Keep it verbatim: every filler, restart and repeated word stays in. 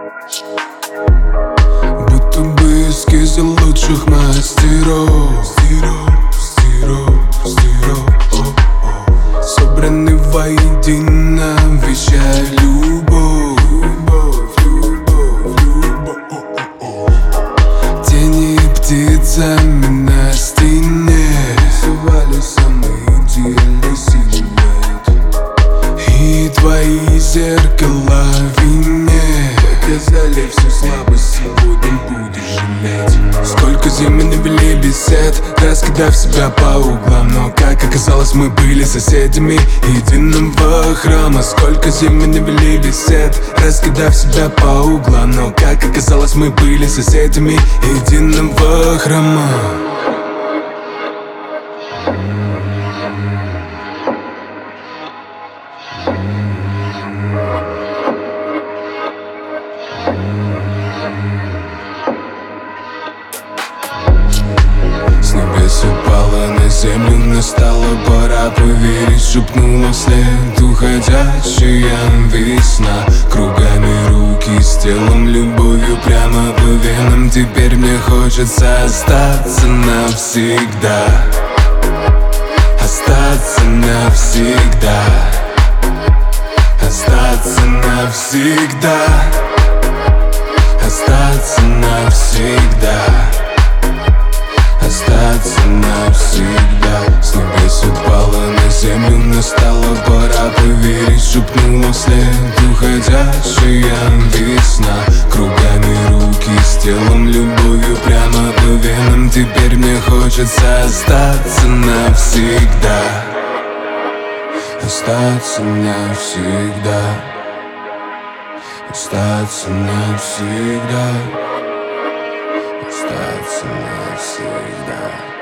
Будто бы эскизы лучших мастеров, стиров, стиров, стиров, о, о. Собраны воедино, вещая любовь, любовь, любовь, любовь, о, о, о. Тени птицами на стене рисовали самый идеальный силуэт, и твои зеркала в вине показали всю слабость, сегодня будешь жалеть. Сколько зим мы навели бесед, раскидав себя по углам, но как оказалось, мы были соседями единого храма. Сколько зим мы навели бесед, раскидав себя по углам, но как оказалось, мы были соседями единого храма. С небес упала на землю, настала пора поверить. Шепнула вслед уходящая весна. Кругами руки с телом, любовью прямо по венам. Теперь мне хочется остаться навсегда, остаться навсегда, остаться навсегда, остаться навсегда, остаться навсегда. С небес упала на землю, настала пора поверить. Шепнула вслед уходящая весна. Кругами руки с телом, любовью прямо по венам. Теперь мне хочется остаться навсегда, остаться навсегда, остаться навсегда, остаться навсегда.